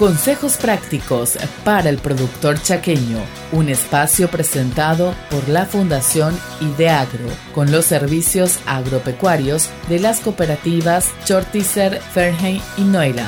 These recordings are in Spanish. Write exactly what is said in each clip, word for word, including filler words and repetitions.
Consejos prácticos para el productor chaqueño, un espacio presentado por la Fundación Ideagro, con los servicios agropecuarios de las cooperativas Chortizer, Fernheim y Neuland.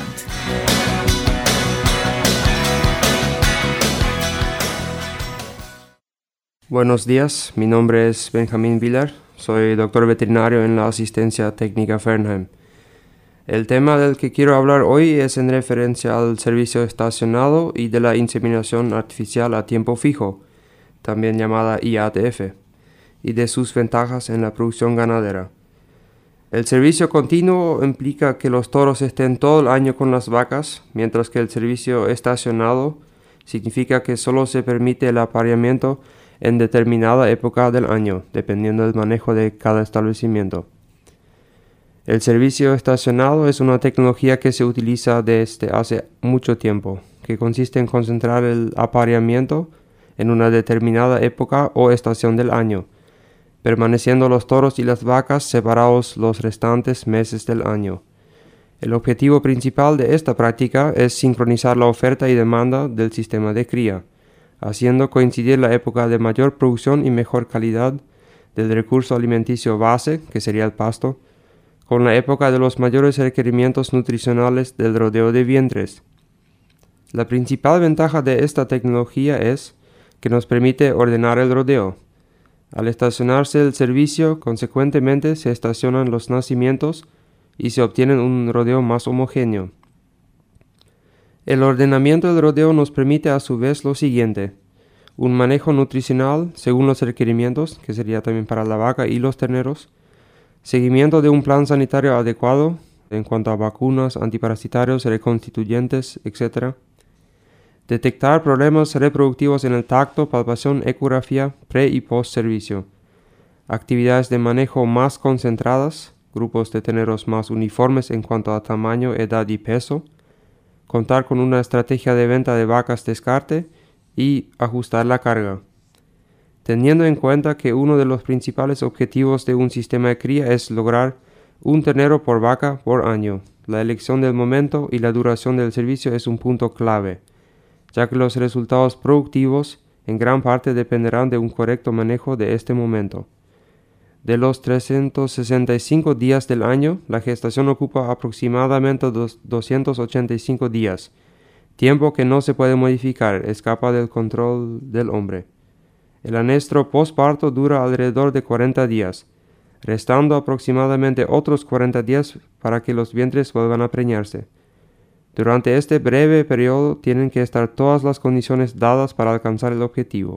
Buenos días, mi nombre es Benjamín Villar, soy doctor veterinario en la asistencia técnica Fernheim. El tema del que quiero hablar hoy es en referencia al servicio estacionado y de la inseminación artificial a tiempo fijo, también llamada I A T F, y de sus ventajas en la producción ganadera. El servicio continuo implica que los toros estén todo el año con las vacas, mientras que el servicio estacionado significa que solo se permite el apareamiento en determinada época del año, dependiendo del manejo de cada establecimiento. El servicio estacionado es una tecnología que se utiliza desde hace mucho tiempo, que consiste en concentrar el apareamiento en una determinada época o estación del año, permaneciendo los toros y las vacas separados los restantes meses del año. El objetivo principal de esta práctica es sincronizar la oferta y demanda del sistema de cría, haciendo coincidir la época de mayor producción y mejor calidad del recurso alimenticio base, que sería el pasto, con la época de los mayores requerimientos nutricionales del rodeo de vientres. La principal ventaja de esta tecnología es que nos permite ordenar el rodeo. Al estacionarse el servicio, consecuentemente se estacionan los nacimientos y se obtiene un rodeo más homogéneo. El ordenamiento del rodeo nos permite a su vez lo siguiente: un manejo nutricional según los requerimientos, que sería también para la vaca y los terneros, seguimiento de un plan sanitario adecuado en cuanto a vacunas, antiparasitarios, reconstituyentes, etcétera. Detectar problemas reproductivos en el tacto, palpación, ecografía, pre y post servicio. Actividades de manejo más concentradas, grupos de terneros más uniformes en cuanto a tamaño, edad y peso. Contar con una estrategia de venta de vacas descarte y ajustar la carga. Teniendo en cuenta que uno de los principales objetivos de un sistema de cría es lograr un ternero por vaca por año, la elección del momento y la duración del servicio es un punto clave, ya que los resultados productivos en gran parte dependerán de un correcto manejo de este momento. De los trescientos sesenta y cinco días del año, la gestación ocupa aproximadamente doscientos ochenta y cinco días, tiempo que no se puede modificar, escapa del control del hombre. El anestro postparto dura alrededor de cuarenta días, restando aproximadamente otros cuarenta días para que los vientres vuelvan a preñarse. Durante este breve periodo tienen que estar todas las condiciones dadas para alcanzar el objetivo.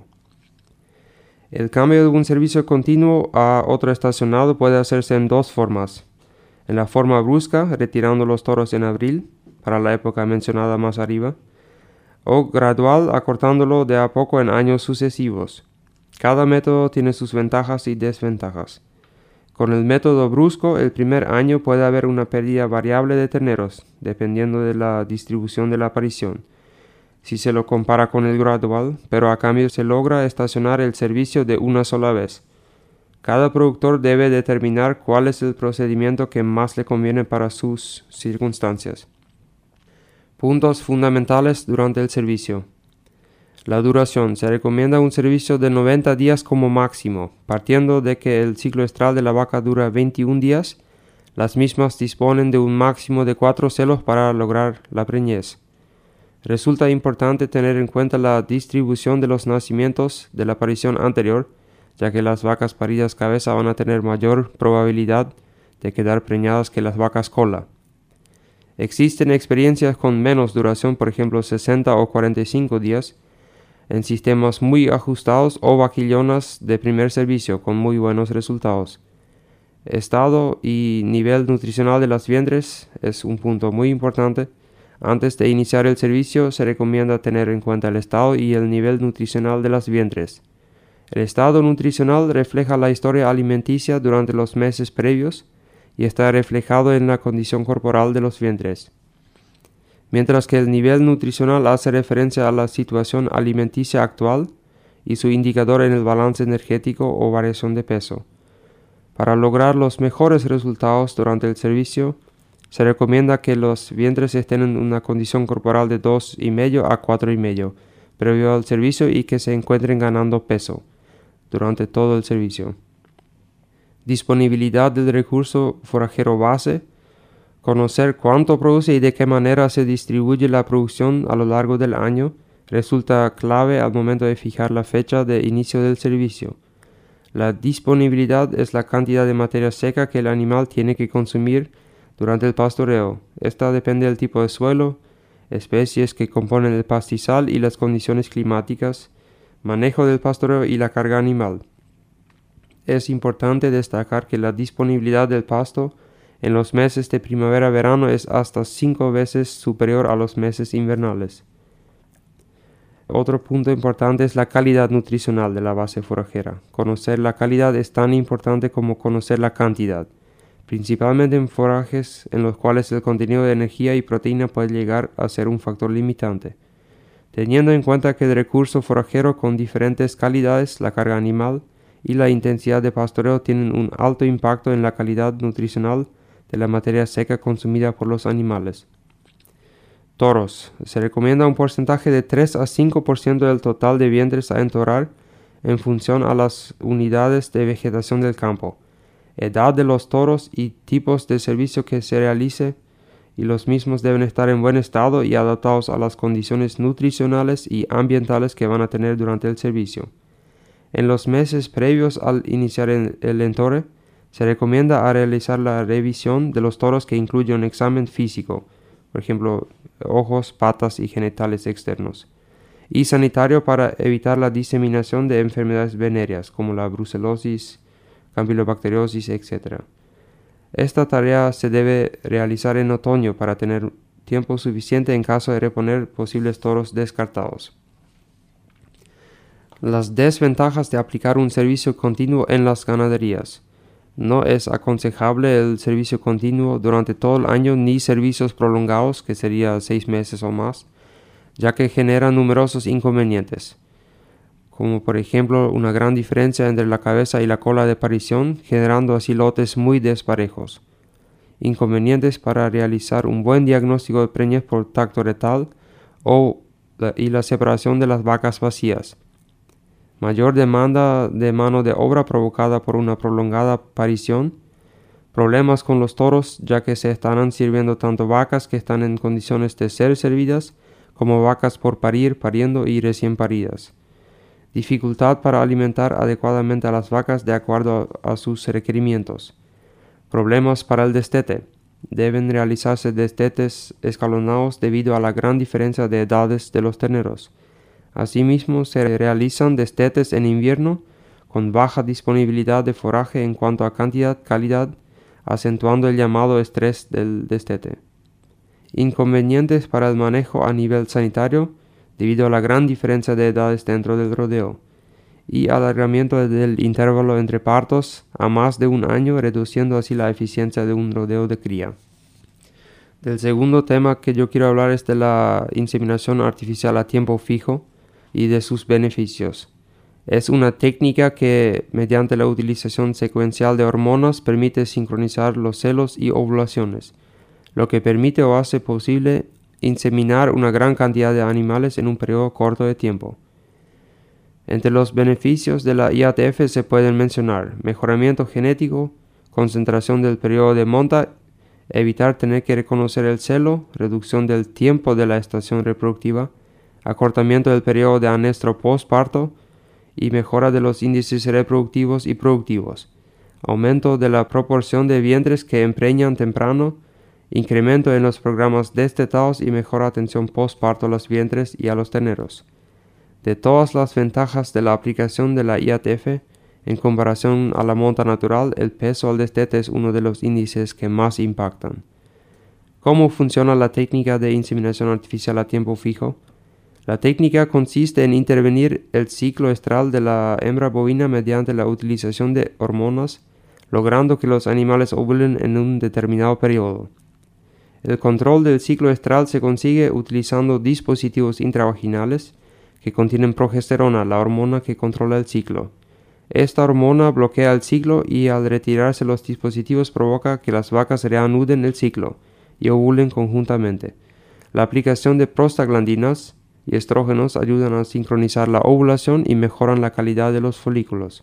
El cambio de un servicio continuo a otro estacionado puede hacerse en dos formas. En la forma brusca, retirando los toros en abril, para la época mencionada más arriba, o gradual, acortándolo de a poco en años sucesivos. Cada método tiene sus ventajas y desventajas. Con el método brusco, el primer año puede haber una pérdida variable de terneros, dependiendo de la distribución de la aparición, si se lo compara con el gradual, pero a cambio se logra estacionar el servicio de una sola vez. Cada productor debe determinar cuál es el procedimiento que más le conviene para sus circunstancias. Puntos fundamentales durante el servicio. La duración. Se recomienda un servicio de noventa días como máximo, partiendo de que el ciclo estral de la vaca dura veintiún días. Las mismas disponen de un máximo de cuatro celos para lograr la preñez. Resulta importante tener en cuenta la distribución de los nacimientos de la aparición anterior, ya que las vacas paridas cabeza van a tener mayor probabilidad de quedar preñadas que las vacas cola. Existen experiencias con menos duración, por ejemplo sesenta o cuarenta y cinco días, en sistemas muy ajustados o vaquillonas de primer servicio con muy buenos resultados. Estado y nivel nutricional de las vientres es un punto muy importante. Antes de iniciar el servicio se recomienda tener en cuenta el estado y el nivel nutricional de las vientres. El estado nutricional refleja la historia alimenticia durante los meses previos y está reflejado en la condición corporal de los vientres, mientras que el nivel nutricional hace referencia a la situación alimenticia actual y su indicador en el balance energético o variación de peso. Para lograr los mejores resultados durante el servicio, Se recomienda que los vientres estén en una condición corporal de dos y medio a cuatro y medio previo al servicio y que se encuentren ganando peso durante todo el servicio. Disponibilidad del recurso forrajero base. Conocer cuánto produce y de qué manera se distribuye la producción a lo largo del año resulta clave al momento de fijar la fecha de inicio del servicio. La disponibilidad es la cantidad de materia seca que el animal tiene que consumir durante el pastoreo. Esta depende del tipo de suelo, especies que componen el pastizal y las condiciones climáticas, manejo del pastoreo y la carga animal. Es importante destacar que la disponibilidad del pasto en los meses de primavera-verano es hasta cinco veces superior a los meses invernales. Otro punto importante es la calidad nutricional de la base forrajera. Conocer la calidad es tan importante como conocer la cantidad, principalmente en forrajes en los cuales el contenido de energía y proteína puede llegar a ser un factor limitante. Teniendo en cuenta que el recurso forrajero con diferentes calidades, la carga animal y la intensidad de pastoreo tienen un alto impacto en la calidad nutricional de la materia seca consumida por los animales. Toros. Se recomienda un porcentaje de tres a cinco por ciento del total de vientres a entorar en función a las unidades de vegetación del campo, edad de los toros y tipos de servicio que se realice, y los mismos deben estar en buen estado y adaptados a las condiciones nutricionales y ambientales que van a tener durante el servicio. En los meses previos al iniciar el, el entore, se recomienda a realizar la revisión de los toros que incluye un examen físico, por ejemplo, ojos, patas y genitales externos, y sanitario para evitar la diseminación de enfermedades venéreas como la brucelosis, campylobacteriosis, etcétera. Esta tarea se debe realizar en otoño para tener tiempo suficiente en caso de reponer posibles toros descartados. Las desventajas de aplicar un servicio continuo en las ganaderías. No es aconsejable el servicio continuo durante todo el año ni servicios prolongados, que sería seis meses o más, ya que generan numerosos inconvenientes, como por ejemplo una gran diferencia entre la cabeza y la cola de parición, generando así lotes muy desparejos. Inconvenientes para realizar un buen diagnóstico de preñez por tacto rectal o la, y la separación de las vacas vacías. Mayor demanda de mano de obra provocada por una prolongada parición, problemas con los toros ya que se estarán sirviendo tanto vacas que están en condiciones de ser servidas como vacas por parir, pariendo y recién paridas. Dificultad para alimentar adecuadamente a las vacas de acuerdo a, a sus requerimientos. Problemas para el destete. Deben realizarse destetes escalonados debido a la gran diferencia de edades de los terneros. Asimismo, se realizan destetes en invierno con baja disponibilidad de forraje en cuanto a cantidad-calidad, acentuando el llamado estrés del destete. Inconvenientes para el manejo a nivel sanitario debido a la gran diferencia de edades dentro del rodeo y alargamiento del intervalo entre partos a más de un año, reduciendo así la eficiencia de un rodeo de cría. Del segundo tema que yo quiero hablar es de la inseminación artificial a tiempo fijo y de sus beneficios. Es una técnica que, mediante la utilización secuencial de hormonas, permite sincronizar los celos y ovulaciones, lo que permite o hace posible inseminar una gran cantidad de animales en un periodo corto de tiempo. Entre los beneficios de la I A T F se pueden mencionar mejoramiento genético, concentración del periodo de monta, evitar tener que reconocer el celo, reducción del tiempo de la estación reproductiva, acortamiento del periodo de anestro postparto y mejora de los índices reproductivos y productivos, aumento de la proporción de vientres que empreñan temprano, incremento en los programas destetados y mejor atención postparto a los vientres y a los terneros. De todas las ventajas de la aplicación de la I A T F, en comparación a la monta natural, el peso al destete es uno de los índices que más impactan. ¿Cómo funciona la técnica de inseminación artificial a tiempo fijo? La técnica consiste en intervenir el ciclo estral de la hembra bovina mediante la utilización de hormonas, logrando que los animales ovulen en un determinado periodo. El control del ciclo estral se consigue utilizando dispositivos intravaginales que contienen progesterona, la hormona que controla el ciclo. Esta hormona bloquea el ciclo y al retirarse los dispositivos provoca que las vacas reanuden el ciclo, y ovulen conjuntamente. La aplicación de prostaglandinas y estrógenos ayudan a sincronizar la ovulación y mejoran la calidad de los folículos.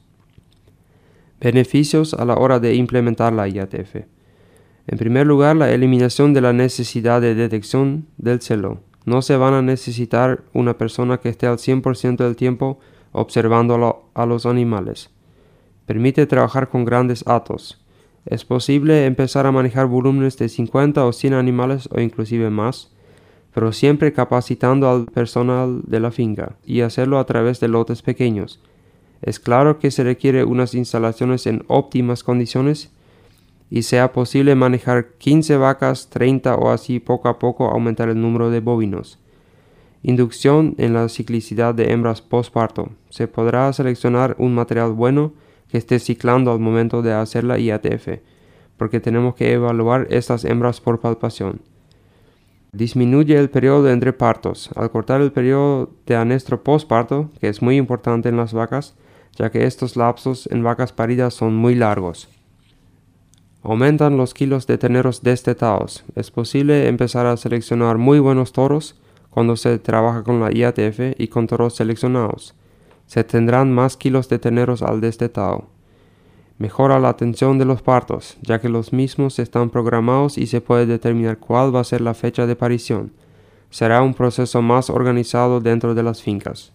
Beneficios a la hora de implementar la I A T F. En primer lugar, la eliminación de la necesidad de detección del celo. No se van a necesitar una persona que esté al cien por ciento del tiempo observando a los animales. Permite trabajar con grandes hatos. Es posible empezar a manejar volúmenes de cincuenta o cien animales o inclusive más, pero siempre capacitando al personal de la finca y hacerlo a través de lotes pequeños. Es claro que se requiere unas instalaciones en óptimas condiciones y sea posible manejar quince vacas, treinta o así poco a poco aumentar el número de bovinos. Inducción en la ciclicidad de hembras postparto. Se podrá seleccionar un material bueno que esté ciclando al momento de hacer la I A T F, porque tenemos que evaluar estas hembras por palpación. Disminuye el periodo entre partos. Al cortar el periodo de anestro postparto, que es muy importante en las vacas, ya que estos lapsos en vacas paridas son muy largos. Aumentan los kilos de terneros destetados. Es posible empezar a seleccionar muy buenos toros cuando se trabaja con la I A T F y con toros seleccionados. Se tendrán más kilos de terneros al destetado. Mejora la atención de los partos, ya que los mismos están programados y se puede determinar cuál va a ser la fecha de parición. Será un proceso más organizado dentro de las fincas.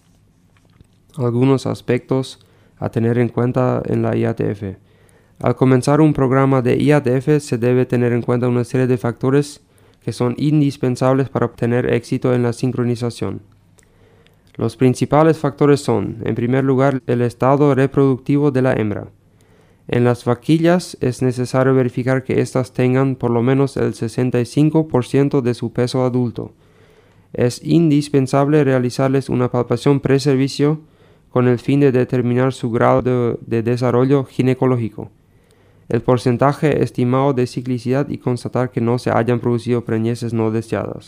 Algunos aspectos a tener en cuenta en la I A T F. Al comenzar un programa de I A T F se debe tener en cuenta una serie de factores que son indispensables para obtener éxito en la sincronización. Los principales factores son, en primer lugar, el estado reproductivo de la hembra. En las vaquillas es necesario verificar que éstas tengan por lo menos el sesenta y cinco por ciento de su peso adulto. Es indispensable realizarles una palpación pre-servicio con el fin de determinar su grado de, de desarrollo ginecológico, el porcentaje estimado de ciclicidad y constatar que no se hayan producido preñeces no deseadas.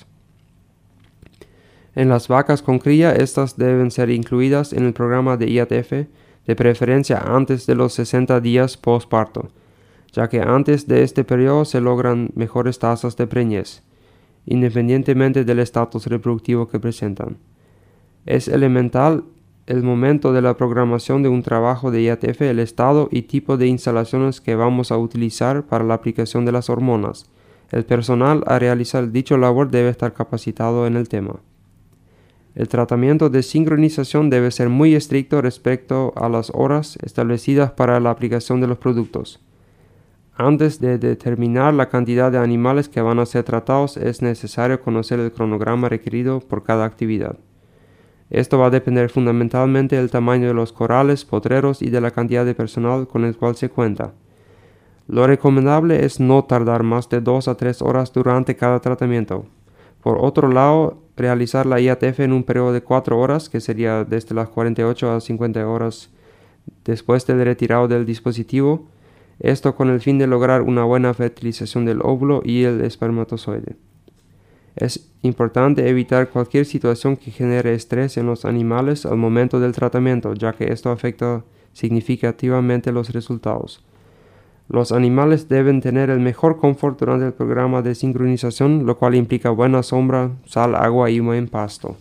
En las vacas con cría, estas deben ser incluidas en el programa de I A T F, de preferencia antes de los sesenta días postparto, ya que antes de este periodo se logran mejores tasas de preñez, independientemente del estatus reproductivo que presentan. Es elemental el momento de la programación de un trabajo de I A T F, el estado y tipo de instalaciones que vamos a utilizar para la aplicación de las hormonas. El personal a realizar dicho labor debe estar capacitado en el tema. El tratamiento de sincronización debe ser muy estricto respecto a las horas establecidas para la aplicación de los productos. Antes de determinar la cantidad de animales que van a ser tratados, es necesario conocer el cronograma requerido por cada actividad. Esto va a depender fundamentalmente del tamaño de los corrales, potreros y de la cantidad de personal con el cual se cuenta. Lo recomendable es no tardar más de dos a tres horas durante cada tratamiento. Por otro lado, realizar la I A T F en un periodo de cuatro horas, que sería desde las cuarenta y ocho a cincuenta horas después del retirado del dispositivo, esto con el fin de lograr una buena fertilización del óvulo y el espermatozoide. Es importante evitar cualquier situación que genere estrés en los animales al momento del tratamiento, ya que esto afecta significativamente los resultados. Los animales deben tener el mejor confort durante el programa de sincronización, lo cual implica buena sombra, sal, agua y buen pasto.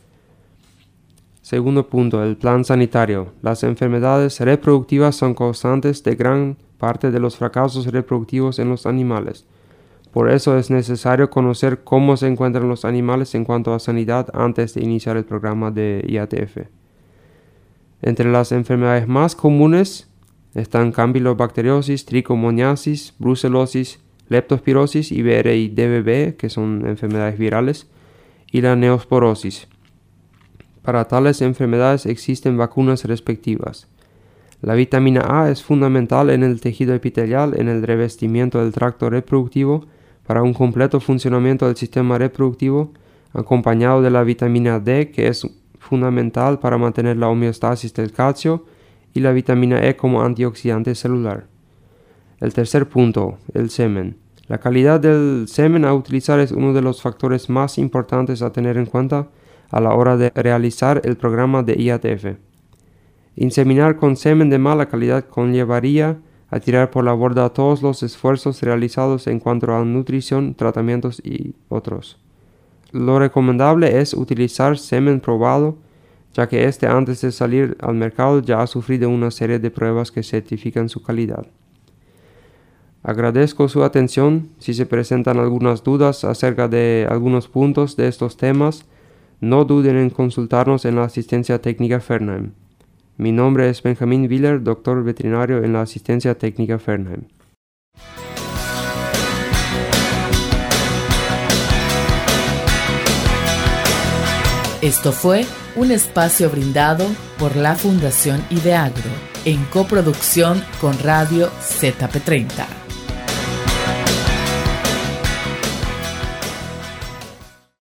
Segundo punto, el plan sanitario. Las enfermedades reproductivas son causantes de gran parte de los fracasos reproductivos en los animales. Por eso es necesario conocer cómo se encuentran los animales en cuanto a sanidad antes de iniciar el programa de I A T F. Entre las enfermedades más comunes están campylobacteriosis, tricomoniasis, brucelosis, leptospirosis y B R I D V B, que son enfermedades virales, y la neosporosis. Para tales enfermedades existen vacunas respectivas. La vitamina A es fundamental en el tejido epitelial, en el revestimiento del tracto reproductivo, para un completo funcionamiento del sistema reproductivo, acompañado de la vitamina D, que es fundamental para mantener la homeostasis del calcio, y la vitamina E como antioxidante celular. El tercer punto, el semen. La calidad del semen a utilizar es uno de los factores más importantes a tener en cuenta a la hora de realizar el programa de I A T F. Inseminar con semen de mala calidad conllevaría a tirar por la borda todos los esfuerzos realizados en cuanto a nutrición, tratamientos y otros. Lo recomendable es utilizar semen probado, ya que este antes de salir al mercado ya ha sufrido una serie de pruebas que certifican su calidad. Agradezco su atención. Si se presentan algunas dudas acerca de algunos puntos de estos temas, no duden en consultarnos en la asistencia técnica Fernheim. Mi nombre es Benjamín Willer, doctor veterinario en la asistencia técnica Fernheim. Esto fue un espacio brindado por la Fundación Ideagro, en coproducción con Radio Z P treinta.